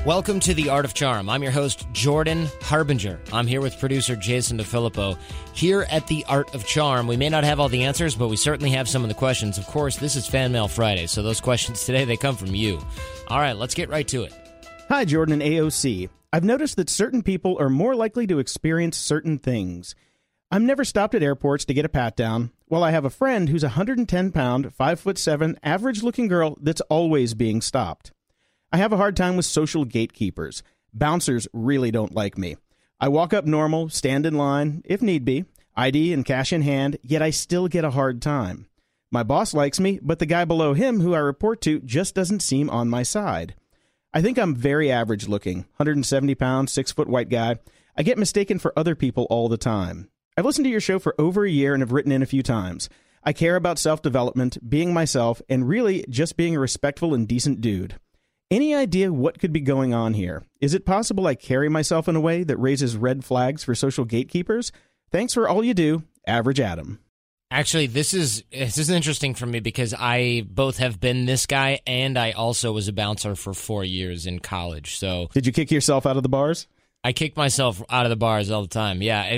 Welcome to The Art of Charm. I'm your host, Jordan Harbinger. I'm here with producer Jason DeFilippo. Here at The Art of Charm, we may not have all the answers, but we certainly have some of the questions. Of course, this is Fan Mail Friday, so those questions today, they come from you. All right, let's get right to it. Hi, Jordan and AOC. I've noticed that certain people are more likely to experience certain things. I'm never stopped at airports to get a pat-down, while I have a friend who's a 110-pound, 5'7", average-looking girl that's always being stopped. I have a hard time with social gatekeepers. Bouncers really don't like me. I walk up normal, stand in line, if need be, ID and cash in hand, yet I still get a hard time. My boss likes me, but the guy below him who I report to just doesn't seem on my side. I think I'm very average looking, 170 pounds, 6-foot white guy. I get mistaken for other people all the time. I've listened to your show for over a year and have written in a few times. I care about self-development, being myself, and really just being a respectful and decent dude. Any idea what could be going on here? Is it possible I carry myself in a way that raises red flags for social gatekeepers? Thanks for all you do, Average Adam. Actually, this is interesting for me because I both have been this guy and I also was a bouncer for 4 years in college. So, did you kick yourself out of the bars? I kicked myself out of the bars all the time. Yeah,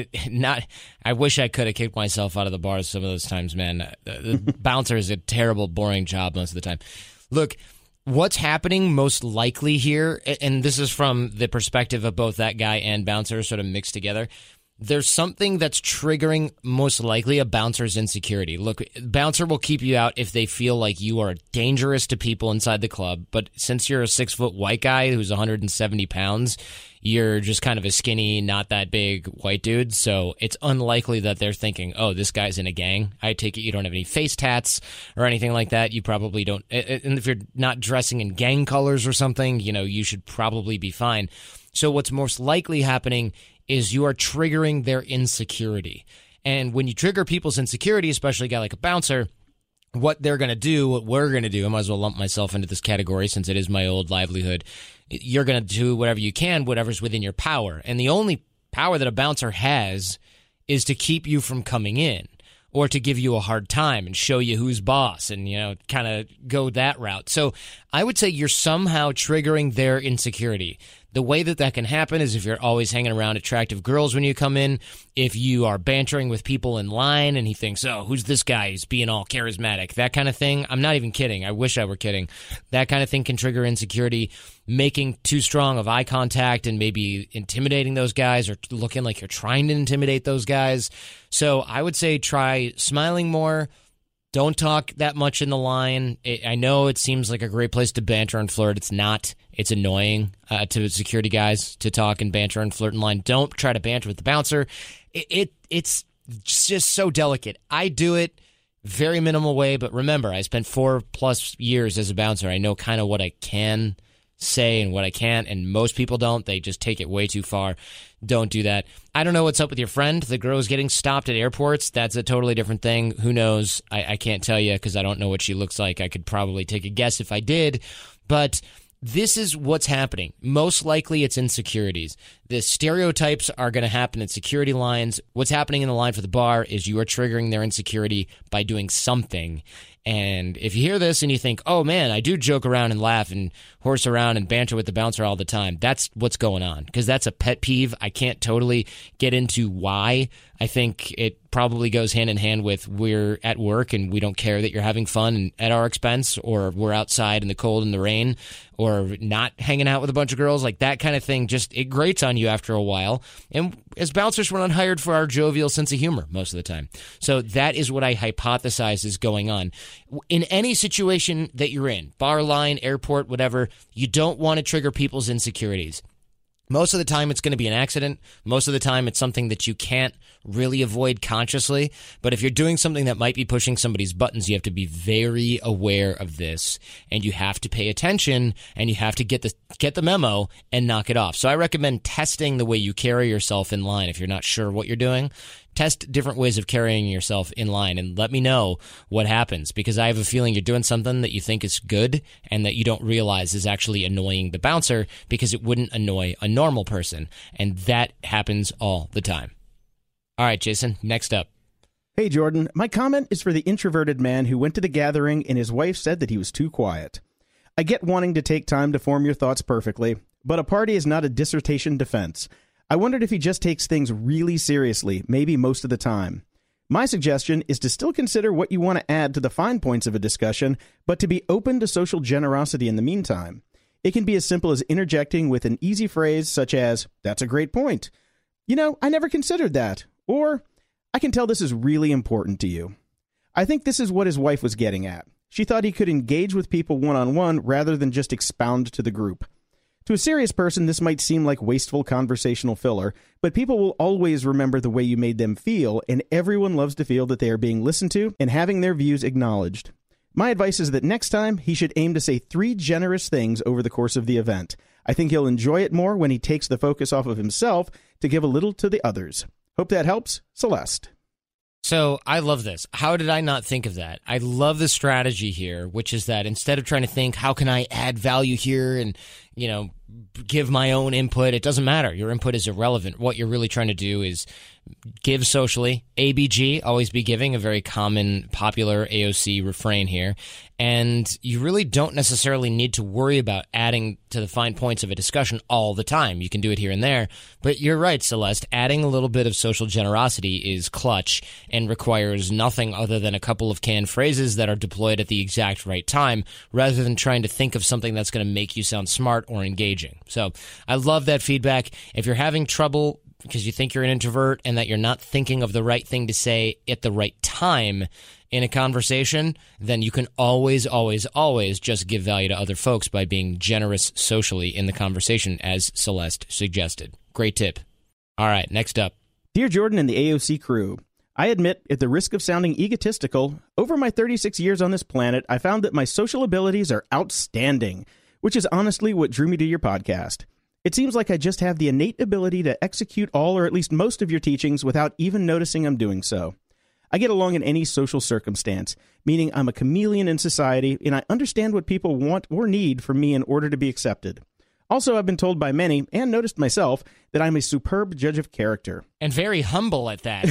I wish I could have kicked myself out of the bars some of those times, man. The bouncer is a terrible, boring job most of the time. Look, what's happening most likely here, and this is from the perspective of both that guy and bouncer sort of mixed together, there's something that's triggering most likely a bouncer's insecurity. Look, bouncer will keep you out if they feel like you are dangerous to people inside the club, but since you're a 6-foot white guy who's 170 pounds, you're just kind of a skinny, not that big white dude, so it's unlikely that they're thinking, oh, this guy's in a gang. I take it you don't have any face tats or anything like that. You probably don't, and if you're not dressing in gang colors or something, you should probably be fine. So what's most likely happening is you are triggering their insecurity. And when you trigger people's insecurity, especially a guy like a bouncer, what they're going to do, what we're going to do, I might as well lump myself into this category since it is my old livelihood. You're going to do whatever you can, whatever's within your power. And the only power that a bouncer has is to keep you from coming in or to give you a hard time and show you who's boss and, kind of go that route. So I would say you're somehow triggering their insecurity. The way that can happen is if you're always hanging around attractive girls when you come in, if you are bantering with people in line and he thinks, oh, who's this guy? He's being all charismatic, that kind of thing. I'm not even kidding. I wish I were kidding. That kind of thing can trigger insecurity. Making too strong of eye contact and maybe intimidating those guys or looking like you're trying to intimidate those guys. So I would say try smiling more. Don't talk that much in the line. I know it seems like a great place to banter and flirt. It's not. It's annoying to security guys to talk and banter and flirt in line. Don't try to banter with the bouncer. It's just so delicate. I do it very minimal way, but remember, I spent 4+ years as a bouncer. I know kind of what I can say and what I can't, and most people don't. They just take it way too far. Don't do that. I don't know what's up with your friend. The girl's getting stopped at airports. That's a totally different thing. Who knows? I can't tell you because I don't know what she looks like. I could probably take a guess if I did, but this is what's happening. Most likely it's insecurities. The stereotypes are going to happen in security lines. What's happening in the line for the bar is you are triggering their insecurity by doing something. And if you hear this and you think, oh man, I do joke around and laugh and horse around and banter with the bouncer all the time, that's what's going on. Because that's a pet peeve. I can't totally get into why. I think it probably goes hand in hand with we're at work and we don't care that you're having fun at our expense, or we're outside in the cold and the rain, or not hanging out with a bunch of girls. Like that kind of thing, just it grates on you after a while. And as bouncers, we're not hired for our jovial sense of humor most of the time. So that is what I hypothesize is going on. In any situation that you're in, bar line, airport, whatever, you don't want to trigger people's insecurities. Most of the time, it's going to be an accident. Most of the time, it's something that you can't really avoid consciously. But if you're doing something that might be pushing somebody's buttons, you have to be very aware of this, and you have to pay attention, and you have to get the memo and knock it off. So I recommend testing the way you carry yourself in line if you're not sure what you're doing. Test different ways of carrying yourself in line and let me know what happens, because I have a feeling you're doing something that you think is good and that you don't realize is actually annoying the bouncer because it wouldn't annoy a normal person. And that happens all the time. All right, Jason, next up. Hey, Jordan. My comment is for the introverted man who went to the gathering and his wife said that he was too quiet. I get wanting to take time to form your thoughts perfectly, but a party is not a dissertation defense. I wondered if he just takes things really seriously, maybe most of the time. My suggestion is to still consider what you want to add to the fine points of a discussion, but to be open to social generosity in the meantime. It can be as simple as interjecting with an easy phrase such as, "That's a great point. You know, I never considered that." Or, "I can tell this is really important to you." I think this is what his wife was getting at. She thought he could engage with people one-on-one rather than just expound to the group. To a serious person, this might seem like wasteful conversational filler, but people will always remember the way you made them feel, and everyone loves to feel that they are being listened to and having their views acknowledged. My advice is that next time, he should aim to say 3 generous things over the course of the event. I think he'll enjoy it more when he takes the focus off of himself to give a little to the others. Hope that helps. Celeste. So I love this. How did I not think of that? I love the strategy here, which is that instead of trying to think, how can I add value here and, give my own input, it doesn't matter. Your input is irrelevant. What you're really trying to do is give socially. ABG, always be giving, a very common, popular AOC refrain here. And you really don't necessarily need to worry about adding to the fine points of a discussion all the time. You can do it here and there. But you're right, Celeste. Adding a little bit of social generosity is clutch and requires nothing other than a couple of canned phrases that are deployed at the exact right time, rather than trying to think of something that's going to make you sound smart or engaging. So I love that feedback. If you're having trouble because you think you're an introvert and that you're not thinking of the right thing to say at the right time in a conversation, then you can always, always, always just give value to other folks by being generous socially in the conversation, as Celeste suggested. Great tip. All right, next up. Dear Jordan and the AOC crew, I admit, at the risk of sounding egotistical, over my 36 years on this planet, I found that my social abilities are outstanding, which is honestly what drew me to your podcast. It seems like I just have the innate ability to execute all or at least most of your teachings without even noticing I'm doing so. I get along in any social circumstance, meaning I'm a chameleon in society, and I understand what people want or need from me in order to be accepted. Also, I've been told by many, and noticed myself, that I'm a superb judge of character. And very humble at that.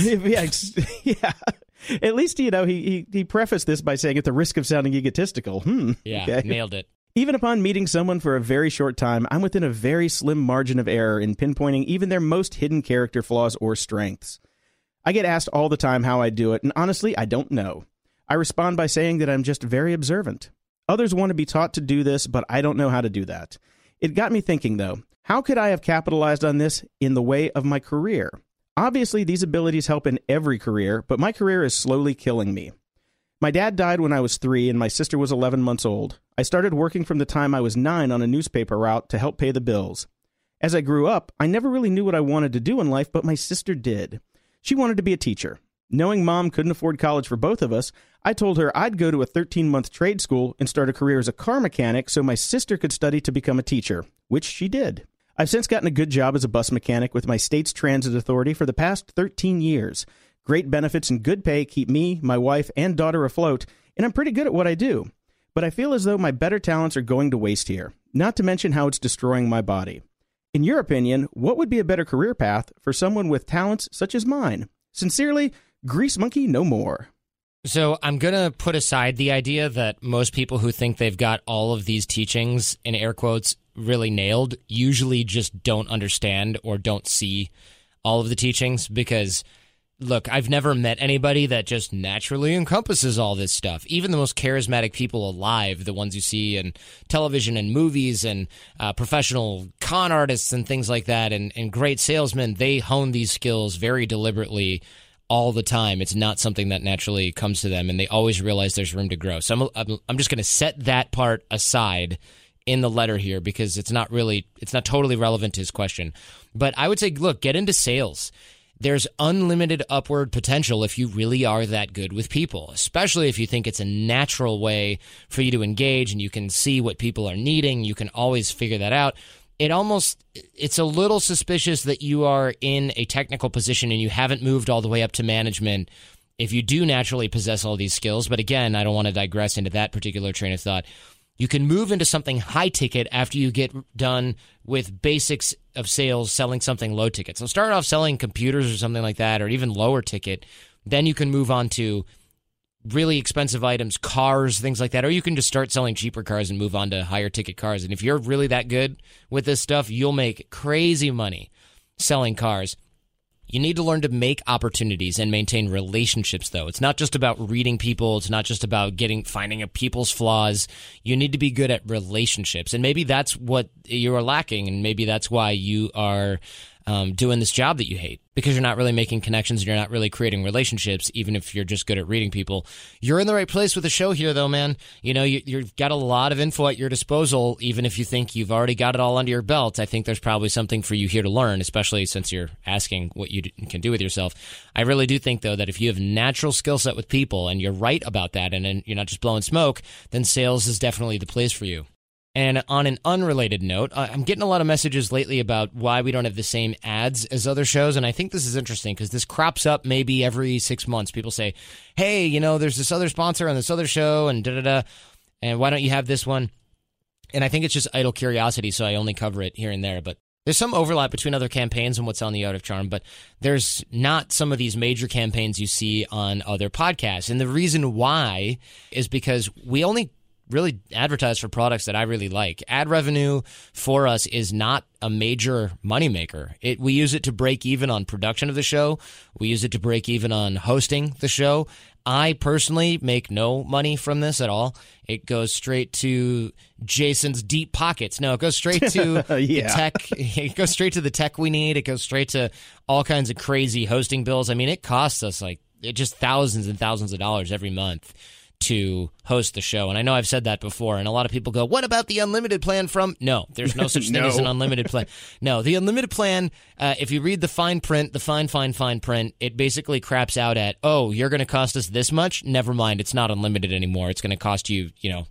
Yeah. At least, he prefaced this by saying, at the risk of sounding egotistical. Yeah, okay. Nailed it. Even upon meeting someone for a very short time, I'm within a very slim margin of error in pinpointing even their most hidden character flaws or strengths. I get asked all the time how I do it, and honestly, I don't know. I respond by saying that I'm just very observant. Others want to be taught to do this, but I don't know how to do that. It got me thinking, though, how could I have capitalized on this in the way of my career? Obviously, these abilities help in every career, but my career is slowly killing me. My dad died when I was 3, and my sister was 11 months old. I started working from the time I was 9 on a newspaper route to help pay the bills. As I grew up, I never really knew what I wanted to do in life, but my sister did. She wanted to be a teacher. Knowing Mom couldn't afford college for both of us, I told her I'd go to a 13-month trade school and start a career as a car mechanic so my sister could study to become a teacher, which she did. I've since gotten a good job as a bus mechanic with my state's transit authority for the past 13 years. Great benefits and good pay keep me, my wife, and daughter afloat, and I'm pretty good at what I do. But I feel as though my better talents are going to waste here, not to mention how it's destroying my body. In your opinion, what would be a better career path for someone with talents such as mine? Sincerely, Grease Monkey no more. So I'm going to put aside the idea that most people who think they've got all of these teachings, in air quotes, really nailed, usually just don't understand or don't see all of the teachings because, look, I've never met anybody that just naturally encompasses all this stuff. Even the most charismatic people alive, the ones you see in television and movies and professional con artists and things like that and great salesmen, they hone these skills very deliberately all the time. It's not something that naturally comes to them, and they always realize there's room to grow. So I'm just going to set that part aside in the letter here because it's not totally relevant to his question. But I would say, look, get into sales. There's unlimited upward potential if you really are that good with people, especially if you think it's a natural way for you to engage and you can see what people are needing. You can always figure that out. It's a little suspicious that you are in a technical position and you haven't moved all the way up to management if you do naturally possess all these skills. But again, I don't want to digress into that particular train of thought. You can move into something high ticket after you get done with basics of sales, selling something low ticket. So start off selling computers or something like that, or even lower ticket. Then you can move on to really expensive items, cars, things like that, or you can just start selling cheaper cars and move on to higher ticket cars. And if you're really that good with this stuff, you'll make crazy money selling cars. You need to learn to make opportunities and maintain relationships, though. It's not just about reading people. It's not just about finding a people's flaws. You need to be good at relationships. And maybe that's what you are lacking, and maybe that's why you are doing this job that you hate, because you're not really making connections and you're not really creating relationships, even if you're just good at reading people. You're in the right place with the show here, though, man. You know, you've got a lot of info at your disposal, even if you think you've already got it all under your belt. I think there's probably something for you here to learn, especially since you're asking what you can do with yourself. I really do think, though, that if you have natural skill set with people and you're right about that and you're not just blowing smoke, then sales is definitely the place for you. And on an unrelated note, I'm getting a lot of messages lately about why we don't have the same ads as other shows. And I think this is interesting because this crops up maybe every 6 months. People say, hey, you know, there's this other sponsor on this other show and da-da-da, and why don't you have this one? And I think it's just idle curiosity, so I only cover it here and there. But there's some overlap between other campaigns and what's on The Art of Charm, but there's not some of these major campaigns you see on other podcasts. And the reason why is because we only really advertise for products that I really like. Ad revenue for us is not a major moneymaker. We use it to break even on production of the show. We use it to break even on hosting the show. I personally make no money from this at all. It goes straight to Jason's deep pockets. No, it goes straight to the tech. It goes straight to the tech we need. It goes straight to all kinds of crazy hosting bills. I mean, it costs us just thousands and thousands of dollars every month to host the show. And I know I've said that before, and a lot of people go, what about the unlimited plan from? No, there's no such thing as an unlimited plan. No, the unlimited plan, if you read the fine print, the fine print, it basically craps out at, oh, you're going to cost us this much? Never mind, it's not unlimited anymore. It's going to cost you,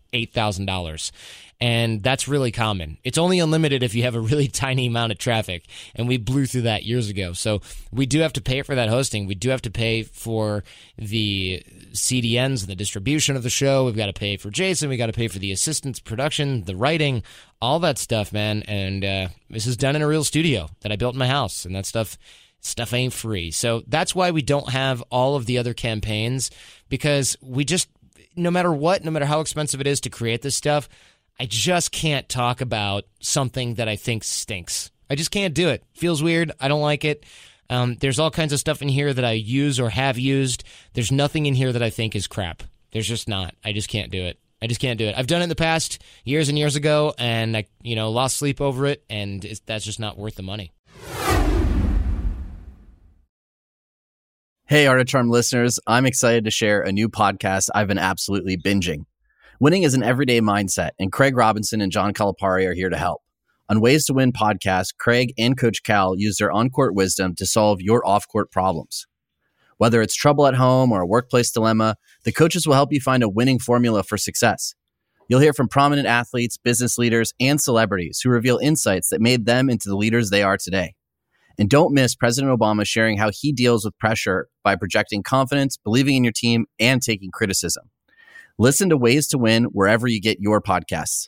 $8,000. And that's really common. It's only unlimited if you have a really tiny amount of traffic, and we blew through that years ago. So we do have to pay for that hosting. We do have to pay for the CDNs and the distribution of the show. We've got to pay for Jason. We've got to pay for the assistants, production, the writing, all that stuff, man. And this is done in a real studio that I built in my house, and that stuff ain't free. So that's why we don't have all of the other campaigns, because we just, no matter how expensive it is to create this stuff, I just can't talk about something that I think stinks. I just can't do it. Feels weird. I don't like it. There's all kinds of stuff in here that I use or have used. There's nothing in here that I think is crap. There's just not. I just can't do it. I've done it in the past years and years ago, and I lost sleep over it, and that's just not worth the money. Hey, Art of Charm listeners. I'm excited to share a new podcast I've been absolutely binging. Winning is an everyday mindset, and Craig Robinson and John Calipari are here to help. On Ways to Win podcast, Craig and Coach Cal use their on-court wisdom to solve your off-court problems. Whether it's trouble at home or a workplace dilemma, the coaches will help you find a winning formula for success. You'll hear from prominent athletes, business leaders, and celebrities who reveal insights that made them into the leaders they are today. And don't miss President Obama sharing how he deals with pressure by projecting confidence, believing in your team, and taking criticism. Listen to Ways to Win wherever you get your podcasts.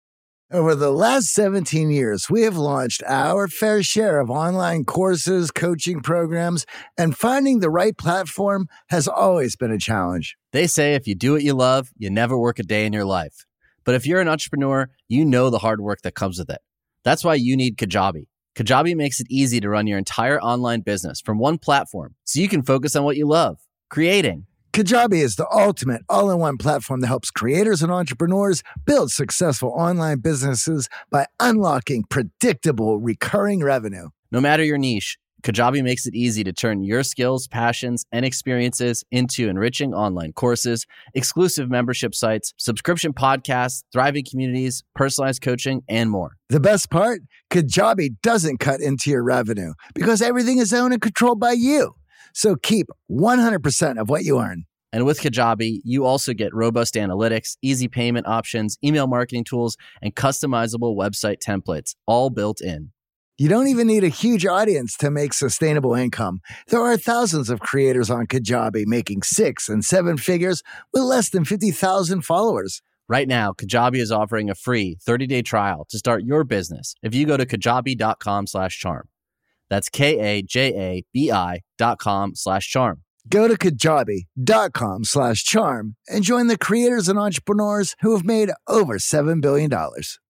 Over the last 17 years, we have launched our fair share of online courses, coaching programs, and finding the right platform has always been a challenge. They say if you do what you love, you never work a day in your life. But if you're an entrepreneur, you know the hard work that comes with it. That's why you need Kajabi. Kajabi makes it easy to run your entire online business from one platform so you can focus on what you love, creating. Kajabi is the ultimate all-in-one platform that helps creators and entrepreneurs build successful online businesses by unlocking predictable, recurring revenue. No matter your niche, Kajabi makes it easy to turn your skills, passions, and experiences into enriching online courses, exclusive membership sites, subscription podcasts, thriving communities, personalized coaching, and more. The best part? Kajabi doesn't cut into your revenue because everything is owned and controlled by you. So keep 100% of what you earn. And with Kajabi, you also get robust analytics, easy payment options, email marketing tools, and customizable website templates, all built in. You don't even need a huge audience to make sustainable income. There are thousands of creators on Kajabi making 6 and 7 figures with less than 50,000 followers. Right now, Kajabi is offering a free 30-day trial to start your business if you go to kajabi.com/charm. That's KAJABI.com/charm. Go to kajabi.com/charm and join the creators and entrepreneurs who have made over $7 billion. All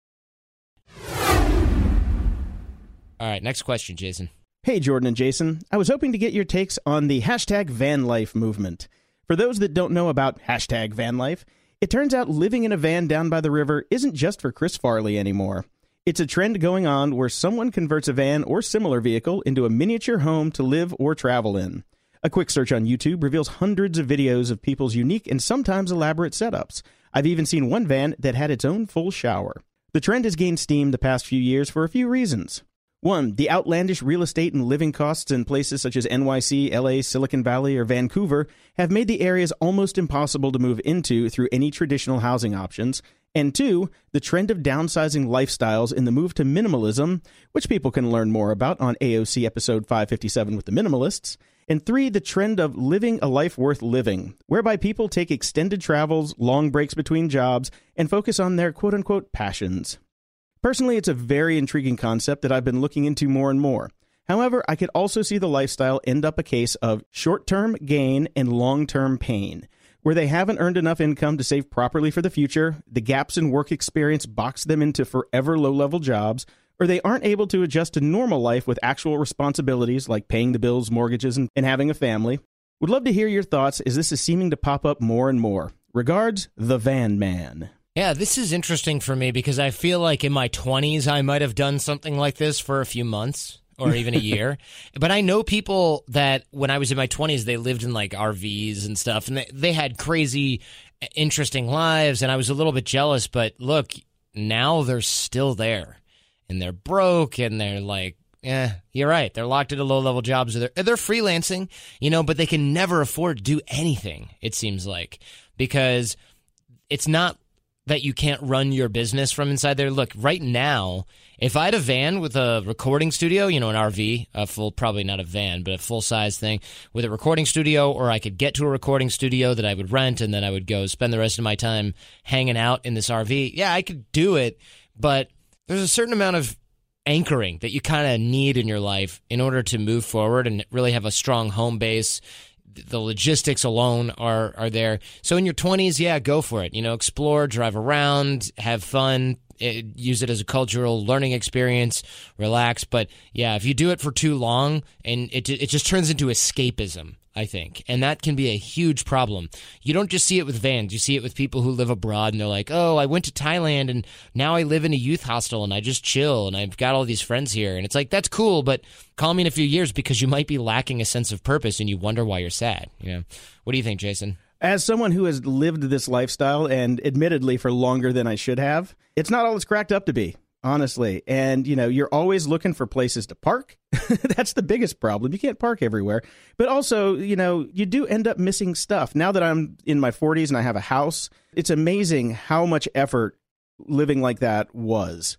right, next question, Jason. Hey, Jordan and Jason. I was hoping to get your takes on the hashtag van life movement. For those that don't know about hashtag van life, it turns out living in a van down by the river isn't just for Chris Farley anymore. It's a trend going on where someone converts a van or similar vehicle into a miniature home to live or travel in. A quick search on YouTube reveals hundreds of videos of people's unique and sometimes elaborate setups. I've even seen one van that had its own full shower. The trend has gained steam the past few years for a few reasons. One, the outlandish real estate and living costs in places such as NYC, LA, Silicon Valley, or Vancouver have made the areas almost impossible to move into through any traditional housing options. And two, the trend of downsizing lifestyles in the move to minimalism, which people can learn more about on AOC episode 557 with the Minimalists. And three, the trend of living a life worth living, whereby people take extended travels, long breaks between jobs, and focus on their quote-unquote passions. Personally, it's a very intriguing concept that I've been looking into more and more. However, I could also see the lifestyle end up a case of short-term gain and long-term pain, where they haven't earned enough income to save properly for the future, the gaps in work experience box them into forever low-level jobs, or they aren't able to adjust to normal life with actual responsibilities like paying the bills, mortgages, and having a family. Would love to hear your thoughts, as this is seeming to pop up more and more. Regards, the Van Man. Yeah, this is interesting for me because I feel like in my 20s I might have done something like this for a few months or even a year. But I know people that when I was in my 20s, they lived in like RVs and stuff, and they had crazy, interesting lives, and I was a little bit jealous. But look, now they're still there, and they're broke, and they're like, you're right. They're locked into low-level jobs. They're freelancing, but they can never afford to do anything, it seems like, because it's not that you can't run your business from inside there. Look, right now, if I had a van with a recording studio, an RV, probably not a van, but a full-size thing with a recording studio, or I could get to a recording studio that I would rent, and then I would go spend the rest of my time hanging out in this RV. Yeah, I could do it, but there's a certain amount of anchoring that you kind of need in your life in order to move forward and really have a strong home base. The logistics alone are there. So in your 20s, yeah, go for it. Explore, drive around, have fun, use it as a cultural learning experience, relax. But yeah, if you do it for too long, and it just turns into escapism, I think. And that can be a huge problem. You don't just see it with vans. You see it with people who live abroad, and they're like, oh, I went to Thailand, and now I live in a youth hostel, and I just chill, and I've got all these friends here. And it's like, that's cool, but call me in a few years because you might be lacking a sense of purpose, and you wonder why you're sad. What do you think, Jason? As someone who has lived this lifestyle, and admittedly for longer than I should have, it's not all it's cracked up to be. Honestly. And, you're always looking for places to park. That's the biggest problem. You can't park everywhere. But also, you do end up missing stuff. Now that I'm in my 40s and I have a house, it's amazing how much effort living like that was.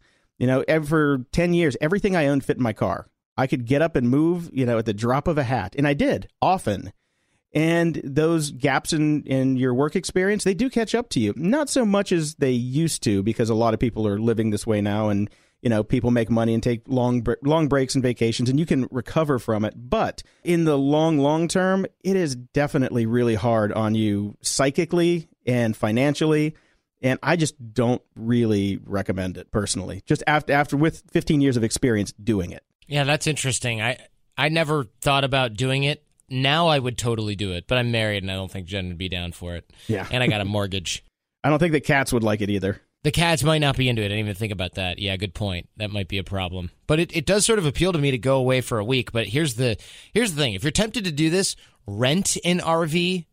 For 10 years, everything I owned fit in my car. I could get up and move, at the drop of a hat. And I did, often. And those gaps in your work experience, they do catch up to you. Not so much as they used to, because a lot of people are living this way now, and people make money and take long breaks and vacations, and you can recover from it. But in the long term, it is definitely really hard on you psychically and financially. And I just don't really recommend it personally. Just after with 15 years of experience doing it. Yeah, that's interesting. I never thought about doing it. Now I would totally do it, but I'm married, and I don't think Jen would be down for it. Yeah. And I got a mortgage. I don't think the cats would like it either. The cats might not be into it. I didn't even think about that. Yeah, good point. That might be a problem. But it does sort of appeal to me to go away for a week. But here's the thing. If you're tempted to do this, rent an RV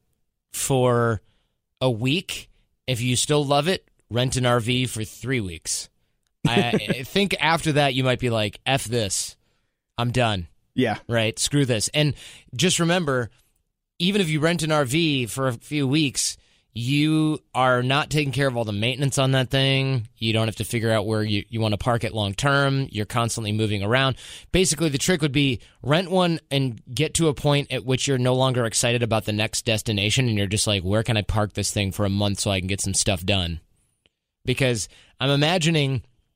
for a week. If you still love it, rent an RV for 3 weeks. I think after that, you might be like, F this. I'm done. Yeah. Right? Screw this. And just remember, even if you rent an RV for a few weeks, you are not taking care of all the maintenance on that thing. You don't have to figure out where you want to park it long term. You're constantly moving around. Basically, the trick would be rent one and get to a point at which you're no longer excited about the next destination, and you're just like, where can I park this thing for a month so I can get some stuff done? Because I'm imagining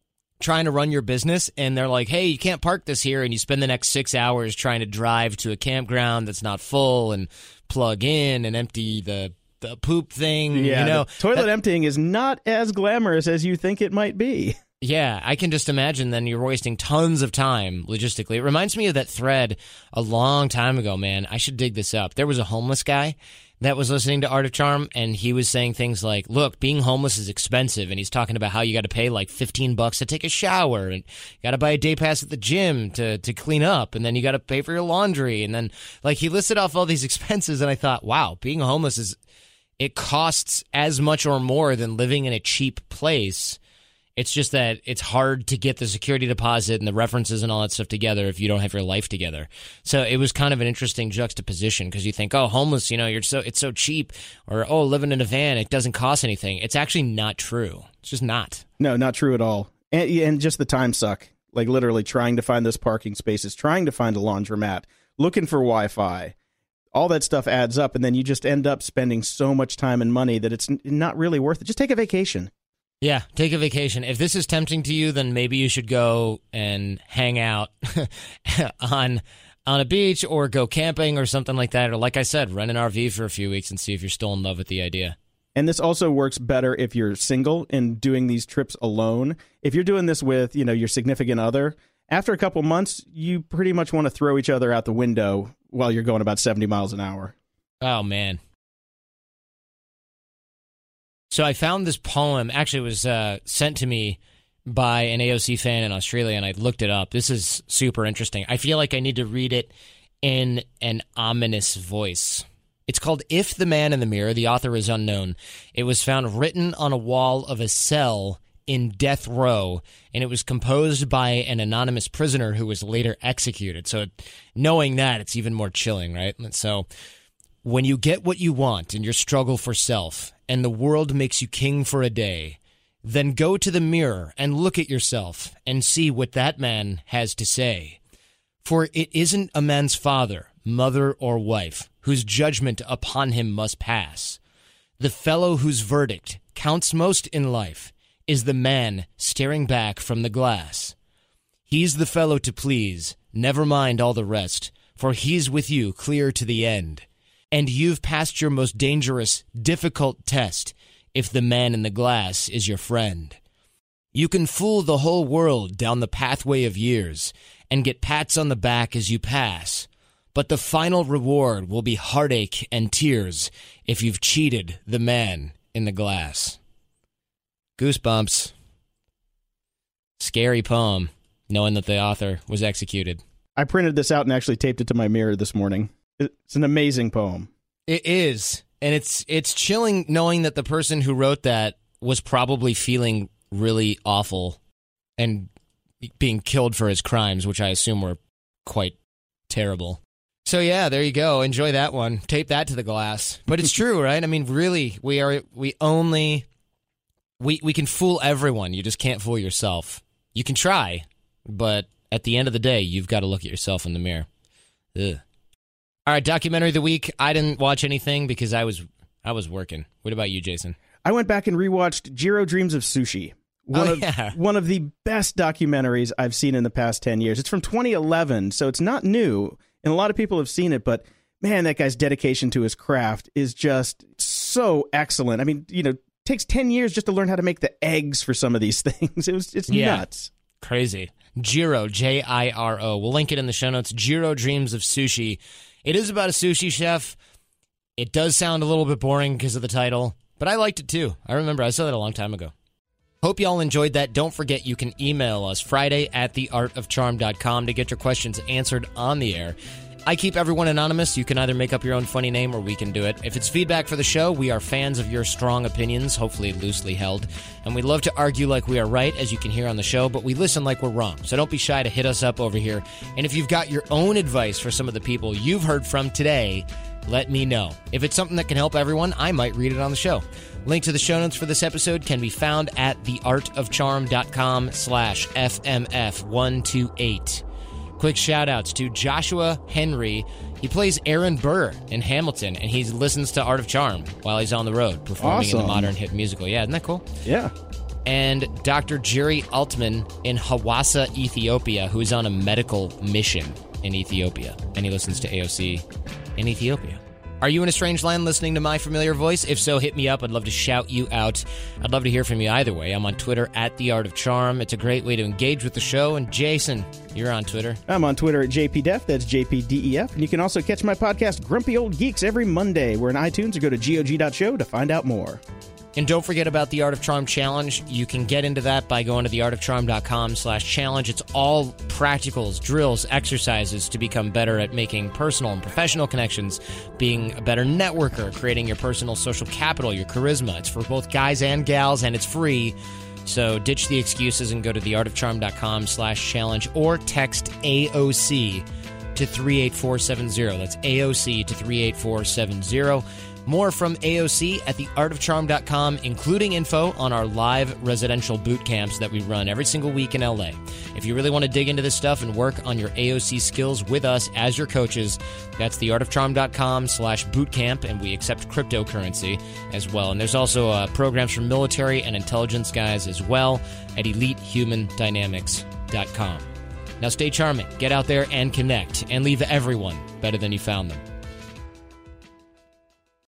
trying to run your business and they're like, hey, you can't park this here, and you spend the next 6 hours trying to drive to a campground that's not full and plug in and empty the poop thing. Yeah, toilet emptying is not as glamorous as you think it might be. Yeah, I can just imagine then you're wasting tons of time logistically. It reminds me of that thread a long time ago, man. I should dig this up. There was a homeless guy that was listening to Art of Charm, and he was saying things like, look, being homeless is expensive, and he's talking about how you got to pay like $15 to take a shower, and you got to buy a day pass at the gym to clean up, and then you got to pay for your laundry, and then like he listed off all these expenses, and I thought, wow, being homeless it costs as much or more than living in a cheap place. It's just that it's hard to get the security deposit and the references and all that stuff together if you don't have your life together. So it was kind of an interesting juxtaposition because you think, oh, homeless, it's so cheap, or oh, living in a van, it doesn't cost anything. It's actually not true. It's just not. No, not true at all. And just the time suck. Like literally trying to find those parking spaces, trying to find a laundromat, looking for Wi-Fi. All that stuff adds up, and then you just end up spending so much time and money that it's not really worth it. Just take a vacation. Yeah, take a vacation. If this is tempting to you, then maybe you should go and hang out on a beach or go camping or something like that. Or like I said, rent an RV for a few weeks and see if you're still in love with the idea. And this also works better if you're single and doing these trips alone. If you're doing this with, your significant other, after a couple months, you pretty much want to throw each other out the window while you're going about 70 miles an hour. Oh, man. So I found this poem. Actually, it was sent to me by an AOC fan in Australia, and I looked it up. This is super interesting. I feel like I need to read it in an ominous voice. It's called If the Man in the Mirror. The author is unknown. It was found written on a wall of a cell in death row, and it was composed by an anonymous prisoner who was later executed. So knowing that, it's even more chilling, right? And so when you get what you want in your struggle for self, and the world makes you king for a day, then go to the mirror and look at yourself and see what that man has to say. For it isn't a man's father, mother, or wife whose judgment upon him must pass. The fellow whose verdict counts most in life is the man staring back from the glass. He's the fellow to please, never mind all the rest, for he's with you clear to the end. And you've passed your most dangerous, difficult test if the man in the glass is your friend. You can fool the whole world down the pathway of years and get pats on the back as you pass, but the final reward will be heartache and tears if you've cheated the man in the glass. Goosebumps. Scary poem, knowing that the author was executed. I printed this out and actually taped it to my mirror this morning. It's an amazing poem. It is. And it's chilling knowing that the person who wrote that was probably feeling really awful and being killed for his crimes, which I assume were quite terrible. So yeah, there you go. Enjoy that one. Tape that to the glass. But it's true, right? I mean, really, we can fool everyone. You just can't fool yourself. You can try, but at the end of the day, you've got to look at yourself in the mirror. Ugh. All right, documentary of the week. I didn't watch anything because I was working. What about you, Jason? I went back and rewatched Jiro Dreams of Sushi. One of the best documentaries I've seen in the past 10 years. It's from 2011, so it's not new, and a lot of people have seen it, but man, that guy's dedication to his craft is just so excellent. I mean, it takes 10 years just to learn how to make the eggs for some of these things. It's nuts. Crazy. Jiro, Jiro. We'll link it in the show notes. Jiro Dreams of Sushi. It is about a sushi chef. It does sound a little bit boring because of the title, but I liked it too. I remember I saw that a long time ago. Hope y'all enjoyed that. Don't forget you can email us Friday@theartofcharm.com to get your questions answered on the air. I keep everyone anonymous. You can either make up your own funny name or we can do it. If it's feedback for the show, we are fans of your strong opinions, hopefully loosely held. And we love to argue like we are right, as you can hear on the show, but we listen like we're wrong. So don't be shy to hit us up over here. And if you've got your own advice for some of the people you've heard from today, let me know. If it's something that can help everyone, I might read it on the show. Link to the show notes for this episode can be found at theartofcharm.com/FMF128. Quick shout-outs to Joshua Henry. He plays Aaron Burr in Hamilton, and he listens to Art of Charm while he's on the road performing in the modern hit musical. Yeah, isn't that cool? Yeah. and Dr. Jerry Altman in Hawassa, Ethiopia, who is on a medical mission in Ethiopia, and he listens to AOC in Ethiopia. Are you in a strange land listening to my familiar voice? If so, hit me up. I'd love to shout you out. I'd love to hear from you either way. I'm on Twitter at The Art of Charm. It's a great way to engage with the show. And Jason, you're on Twitter. I'm on Twitter at JPDef. That's JPDEF. And you can also catch my podcast, Grumpy Old Geeks, every Monday. We're in iTunes, or go to GOG.show to find out more. And don't forget about the Art of Charm Challenge. You can get into that by going to theartofcharm.com/challenge. It's all practicals, drills, exercises to become better at making personal and professional connections, being a better networker, creating your personal social capital, your charisma. It's for both guys and gals, and it's free. So ditch the excuses and go to theartofcharm.com/challenge or text AOC to 38470. That's AOC to 38470. More from AOC at theartofcharm.com, including info on our live residential boot camps that we run every single week in LA. If you really want to dig into this stuff and work on your AOC skills with us as your coaches, that's theartofcharm.com/bootcamp, and we accept cryptocurrency as well. And there's also programs for military and intelligence guys as well at elitehumandynamics.com. Now stay charming, get out there and connect, and leave everyone better than you found them.